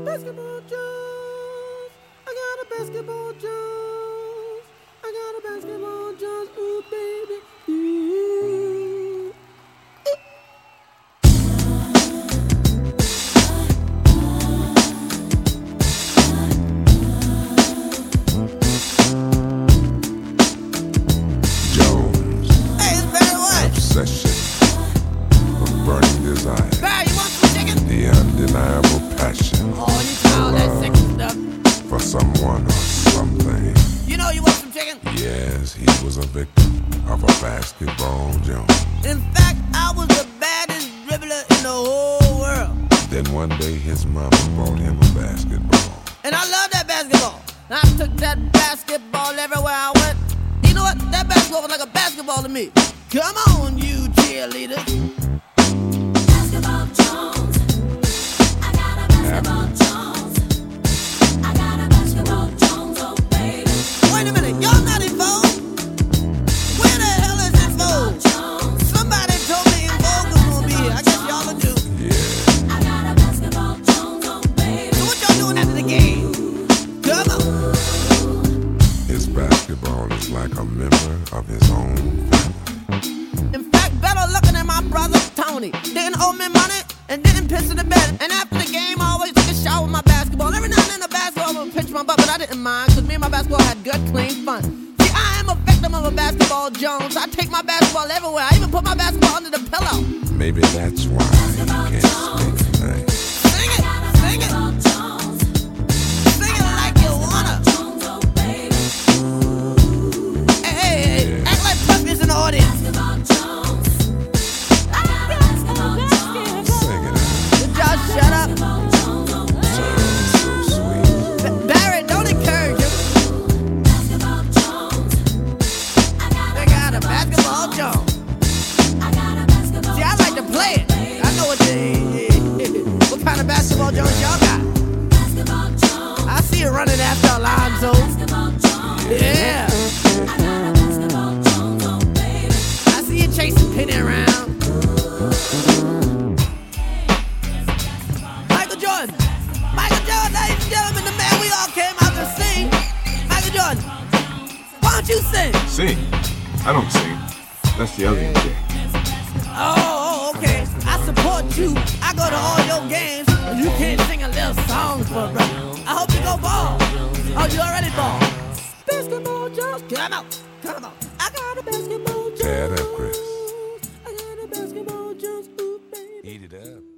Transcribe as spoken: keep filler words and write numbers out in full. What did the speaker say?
Basketball Jones, I got a basketball Jones, I got a basketball Jones, ooh baby, ooh. Jones. Hey, it's Barry White. Obsession of burning desire. Barry, you want some chicken? The undeniable passion Oh, you try all that sexy stuff. for someone or something. You know you want some chicken? Yes, he was a victim of a basketball Jones. In fact, I was the baddest dribbler in the whole world. Then one day his mama bought him a basketball. And I love that basketball. I took that basketball everywhere I went. You know what? That basketball was like a basketball to me. Come on, you cheerleaders. Basketball Jones. I got a basketball Jones. I got a basketball Jones, oh baby. Wait a minute, y'all not involved? Where the hell is involved? Jones. Somebody told me involved was gonna be here. I guess y'all will do. Yeah, I got a basketball Jones, oh baby. So what y'all doing after the game? Come on. his basketball is like a member of his own family. In fact, better looking at my brother Tony. Didn't owe me money and didn't piss in the bed. And after the game, I always took a shower with my basketball. Every now and then the basketball would pinch my butt, but I didn't mind, cause me and my basketball had good, clean fun. See, I am a victim of a basketball Jones. I take my basketball everywhere. I even put my basketball under the pillow. Maybe that's why he can't sleep tonight. Sing it, sing it, Basketball Jones. sing it like you wanna. Jones, oh baby. Hey, hey, hey, act like Puffy's in the audience. Basketball Jones. I got a basketball Jones. Sing it out. Would y'all shut up? Basketball Jones, oh baby. So sweet. Ba- Barry, don't encourage him. Basketball Jones. I got They a got a basketball Jones. I got a basketball See, I like to play it. I know what the what kind of basketball Jones y'all got. basketball Jones. I see it running after Alonzo. Basketball Jones. Yeah, I got a basketball Jones, oh baby. I see you chasing Penny around. Michael Jordan, Michael Jordan, ladies and gentlemen, the man we all came out to see. Michael Jordan, why don't you sing? Sing? I don't sing. That's the other M J. Oh, oh, okay. I support you. I go to all your games, and you can't sing a little song for a brother. I hope you go ball. Oh, you already ball. Basketball Jones, come on, come on. I got a basketball Jones. Tear it up, Chris. I got a basketball Jones, ooh baby. Eat it up.